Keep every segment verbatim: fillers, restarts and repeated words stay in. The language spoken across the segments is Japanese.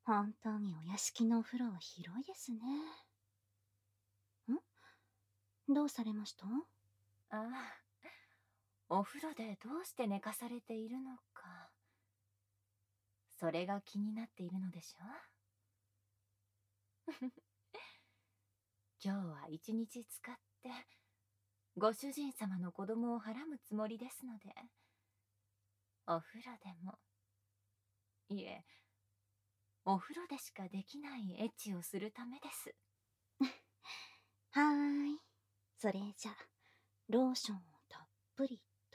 本当にお屋敷のお風呂は広いですね。んどうされました？ ああ、お風呂でどうして寝かされているのか、それが気になっているのでしょ今日は一日使ってご主人様の子供をはらむつもりですので、お風呂でも、いえ、お風呂でしかできないエッチをするためです。 はーい。それじゃ、ローションをたっぷりと。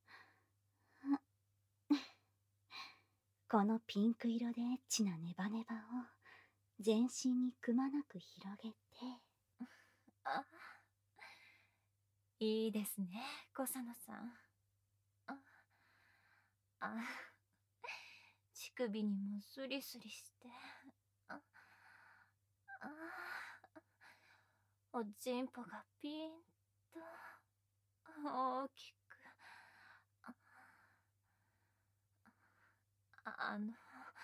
このピンク色でエッチなネバネバを全身にくまなく広げて。 あ、いいですね、小佐野さん。あ、あ、乳首にもスリスリして、あ、あ、おちんぽがピーンと大きく。あ、あの、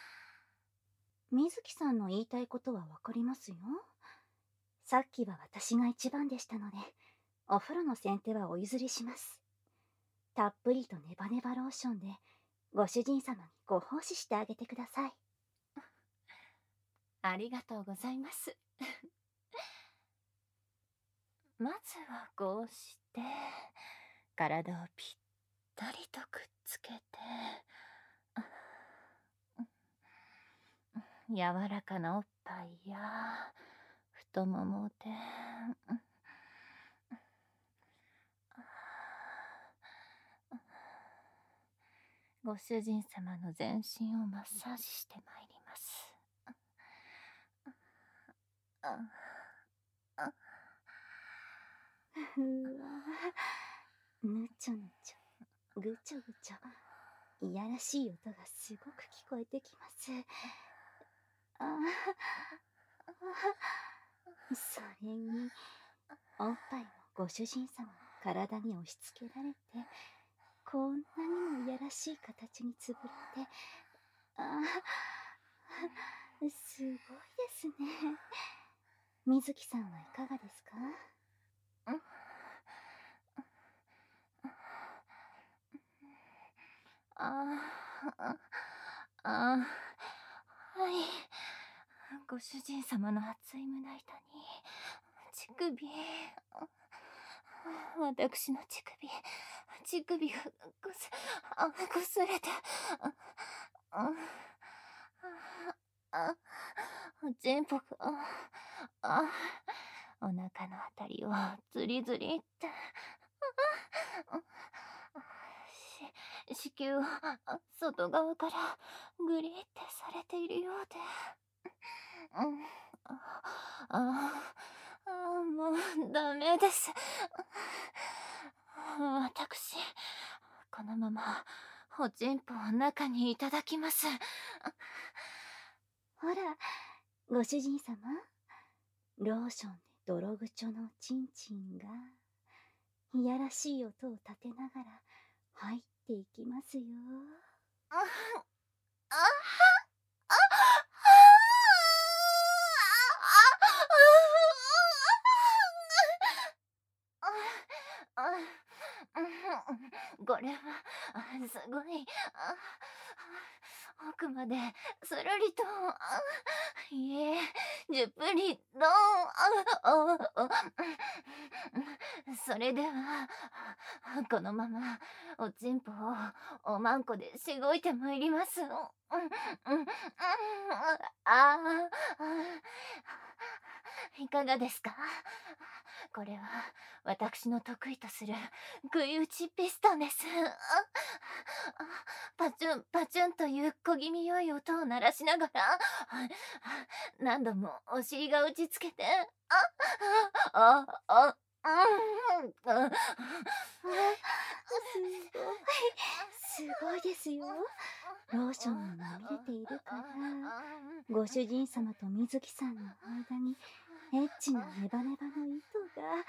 水木さんの言いたいことはわかりますよ。さっきは私が一番でしたので、お風呂の先手はお譲りします。たっぷりとネバネバローションでご主人様にご奉仕してあげてください。 ありがとうございます。まずはこうして体をぴったりとくっつけて、柔らかなおっぱいや太ももで、ご主人様の全身をマッサージしてまいります。 ふわぬちょぬちょぐちょぐちょ、いやらしい音がすごく聞こえてきます。ああ、それにおっぱいもご主人様の体に押し付けられて、こんなにもいやらしい形につぶれて、ああ、すごいですね。水木さんはいかがですか？ ああ、ああ、はい。ご主人様の熱い胸板に、乳首、私の乳首、乳首がこす、あ、こすれて、あ、あ、あ、おちんぽが、あ、お腹のあたりをズリズリって、し子宮を外側からグリってされているようで、うん、ああ、あ、もうダメです。私、このままおちんぽを中にいただきます。 ほら、ご主人様、ローションで泥ぐちょのチンチンがいやらしい音を立てながら入っていきますよ。 あ、あ、あ、これはすごい、奥までそろりと、いえ、じゅっぷりと、それではこのままおちんぽをおまんこでしごいてまいります。ああ、いかがですか？これは私の得意とする食い打ちピストンです。パチュンパチュンという小気味良い音を鳴らしながら何度もお尻が打ちつけて、あああうん、あ、 すごい、すごいですよ。ローションにまみれているから、ご主人様と水木さんの間にエッチなネバネバの糸が。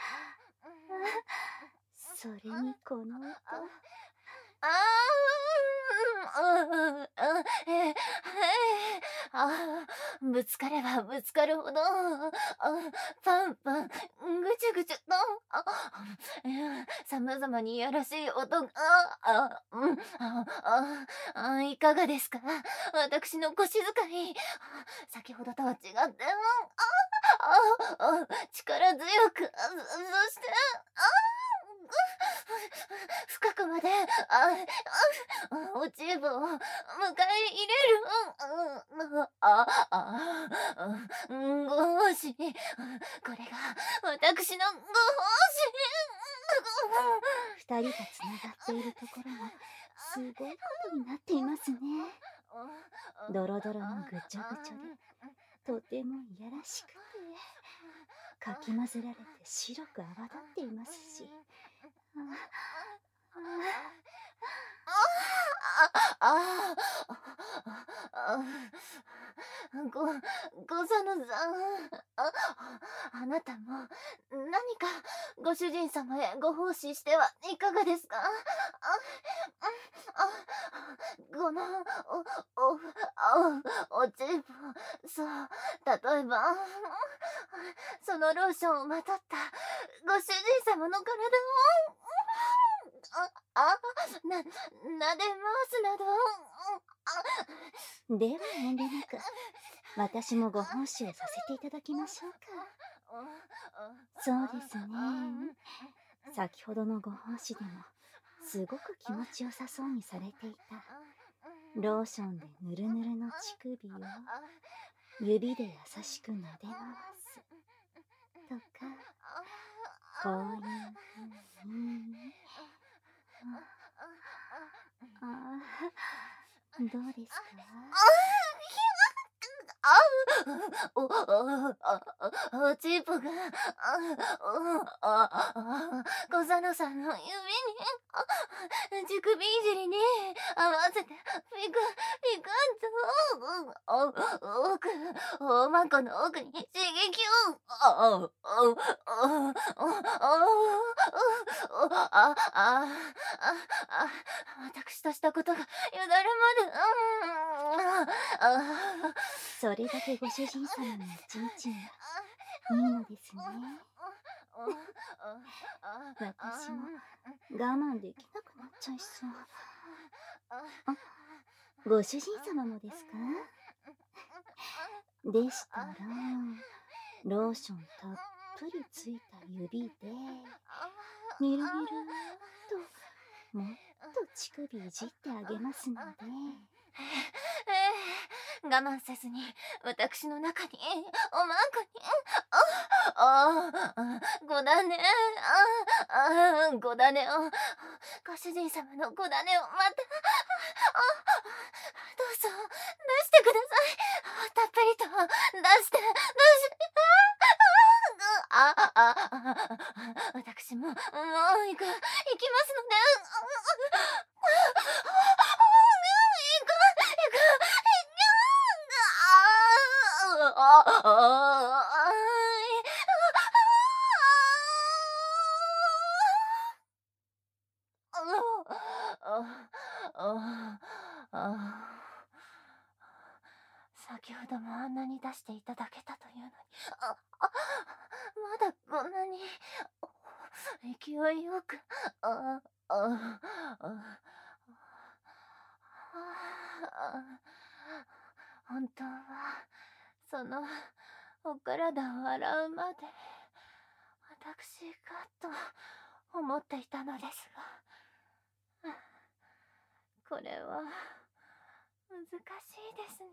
それにこの音。 ああ、え、 ああ、ぶつかればぶつかるほど、あパンパン、ぐちゅぐちゅと、あ、さまざまにいやらしい音が、あ、うん、あ、あ、あ、いかがですか、私の腰遣い。先ほどとは違って、うん、あ、あ、あ、力強く、あ、そして、あ、深くまで、あ、あ、落ちぶを迎え入れる、うん、うん、あ、あ、うん、ご奉仕、これが私のご奉仕。 二人がつながっているところもすごいことになっていますね。ドロドロのぐちょぐちょでとてもいやらしくて、かき混ぜられて白く泡立っていますし、あああ、あ、ご、ごさのさん、あ、あなたも何かご主人様へご奉仕してはいかがですか？あ、あ、この、お、お、お、おちぶ、そう、例えば、そのローションをまとったご主人様の体を、あ、あ、な、撫でますなど、 では遠慮なく私もご奉仕をさせていただきましょうか。そうですね。先ほどのご奉仕でもすごく気持ちよさそうにされていた。ローションでぬるぬるの乳首を指で優しく撫で回すとか、こういうふうに、ああ、どうですか？ あ、お、お、お、おちぶが、あ、お、あ、小佐野さんの指に、あ、乳首いじりに合わせて、ピク、ピクンと、お、奥、おまこの奥に刺激を、あ、お、お、お、お、あ、あ、あ、あ、私としたことがよだれまで、うん、あ、 それだけご主人様のおちんちんはいいのですね。私も我慢できなくなっちゃいそう。あ、ご主人様もですか？でしたら、ローションたっぷりついた指で、みるみると、もっと乳首いじってあげますので。 我慢せずに私の中におまんこに、ああ、ごだね、ああ、ごだねを、ご主人様のごだねをまた、あ、どうぞ出してください。たっぷりと出して、出して、ああ、あ、あ、私ももう行く、行きますので、先ほどもあんなに出していただけたというのに、あ、あ、まだこんなに勢いよく、あ、あ、あ、本当はそのお体を洗うまで私がと思っていたのですが、これは難しいですね。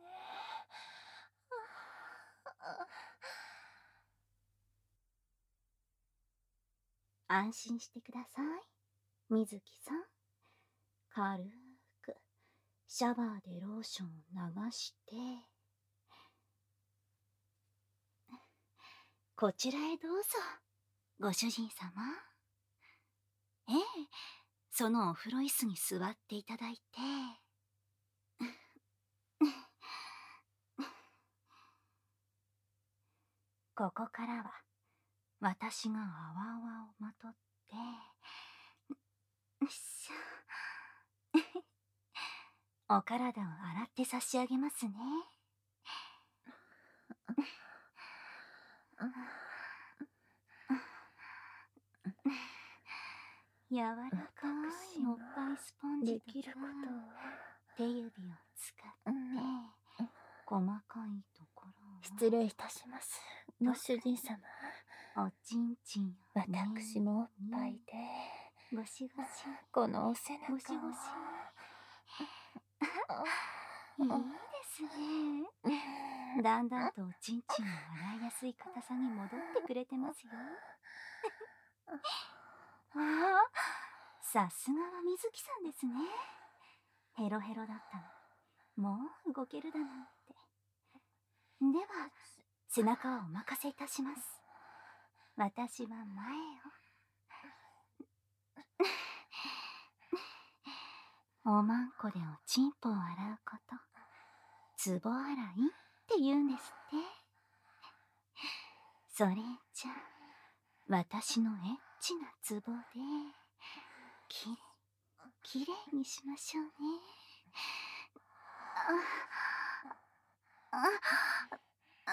安心してください、水木さん。軽くシャワーでローションを流して、こちらへどうぞ、ご主人様。ええ、そのお風呂椅子に座っていただいて。ここからは私があわあわをまとって、しょお体を洗って差し上げますね。 柔らかいおっぱいスポンジできることを手指を使って細かいところを失礼いたします。ご主人様、 おちんちんをね私もおっぱいでゴシゴシこのお背中をゴシゴシいいですね。だんだんとおちんちんの洗いやすい硬さに戻ってくれてますよ。ああ、さすがは水木さんですね。ヘロヘロだったの。もう動けるだなんて。では、背中はお任せいたします。私は前を。おまんこでおちんぽを洗うこと、つぼ洗いって言うんですって。それじゃ、私のエッチなつぼで、きれい、きれいにしましょうね。あ、あ、あ、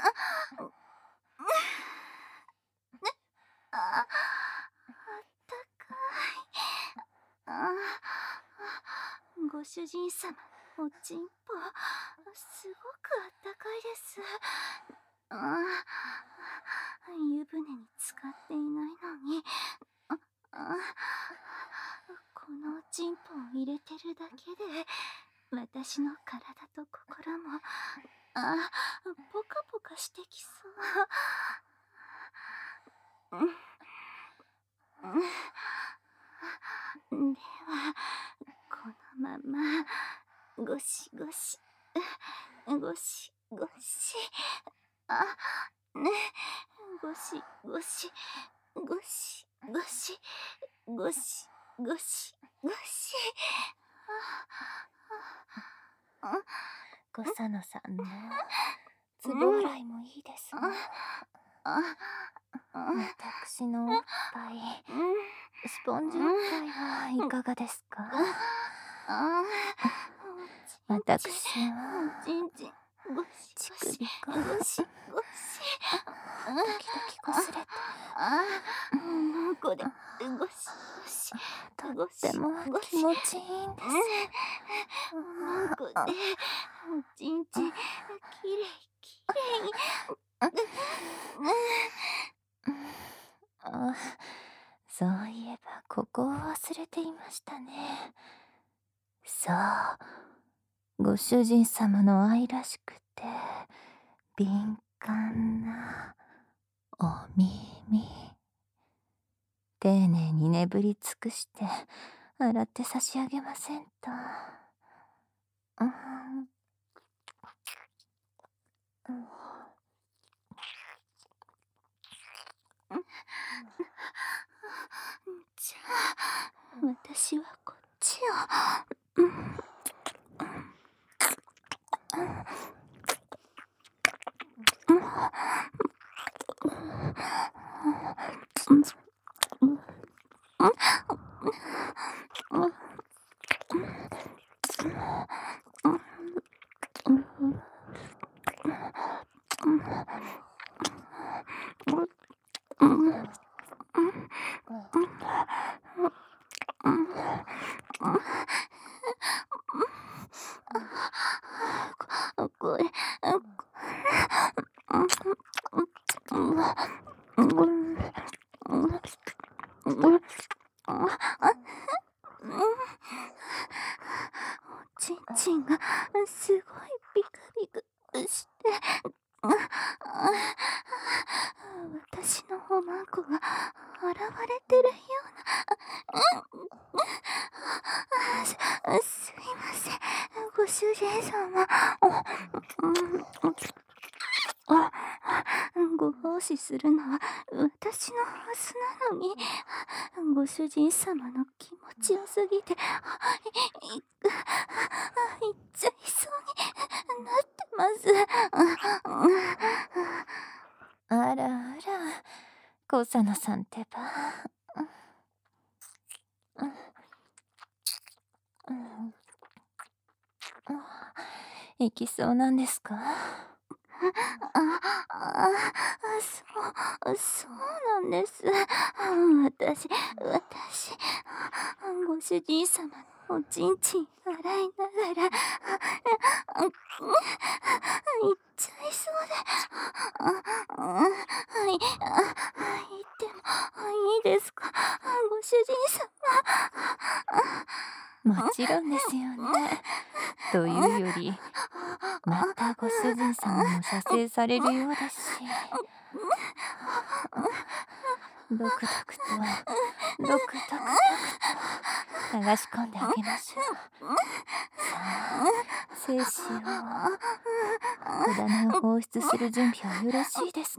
あ、あったかい。あ、ご主人様、おちんぽ、すごくあったかいです。あ、湯船に浸かっていないのに、あ、あ、このおちんぽを入れてるだけで、私の体と心も、あ、ポカポカしてきそう。うんうん、では、このまま、ゴシゴシ、ゴシゴシ、あ、ね、ゴシゴシ、ゴシゴシ、ゴシゴシ、ゴシ。 小佐野さんのつぼ洗いもいいですが、私のおっぱい、スポンジおっぱいはいかがですか？私はおちんちん、ゴシ乳ゴシ、 首がゴシゴシ。 時々擦れて、 ああ、もうこれ、ゴシゴシ、 とゴシってもゴシ。 気持ちいいんです。 もうこれ、おちんちん、きれいきれい。 あ、そういえばここを忘れていましたね。そう、ご主人様の愛らしくて敏感なお耳、丁寧に眠り尽くして洗って差し上げませんと。うんじゃあ、私はこっちを。うんこれ、おちんちんがすごいビクビクして、私のおまんこが現れてるような。す、すいません、ご主人様。ご奉仕するのは私のはずなのに、ご主人様の気持ちよすぎて、い、い、いっちゃいそうになってます。 あらあら、小佐野さんってば。行きそうなんですか？ あ、あ、そう、そうなんです。私、私、ご主人様のおちんちん洗いながら、あ、行っちゃいそうで、あ、はい、あ、行ってもいいですか、ご主人もちろんですよね。というより、またご主人様も射精されるようですし、ドクドクとドクドクドクと流し込んであげましょう。さあ、精子を小種を放出する準備はよろしいですか？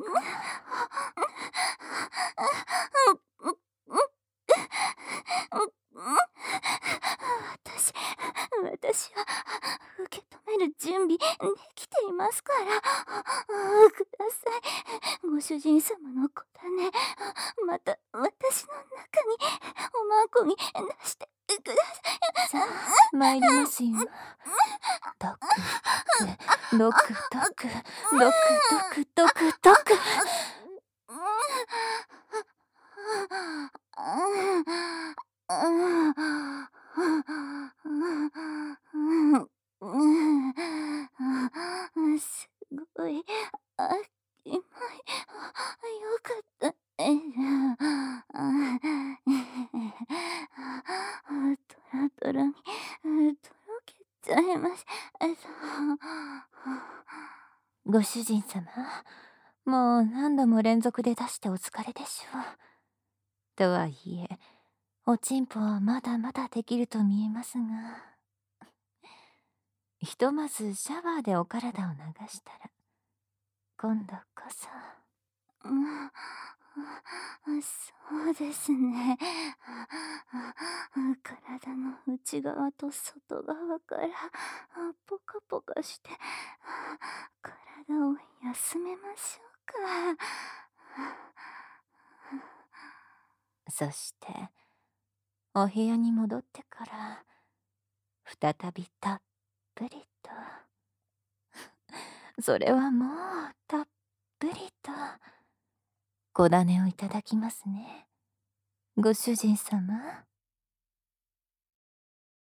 私、私は受け止める準備できていますから。ください。ご主人様の小種、また私の中におまこに出してください。 さあ、参りますよ。ドクドクドクドクドクドクドク。 すごい、あ、キモい。よかった。え、トロトロにとろけちゃいまし。 ご主人様、もう何度も連続で出してお疲れでしょう。とはいえ、おちんぽはまだまだできると見えますが、ひとまずシャワーでお体を流したら、今度こそ。 うん、そうですね。体の内側と外側からポカポカして、体を休めましょうか。 そしてお部屋に戻ってから再びたっぷりとそれはもうたっぷりと小種をいただきますね、ご主人様。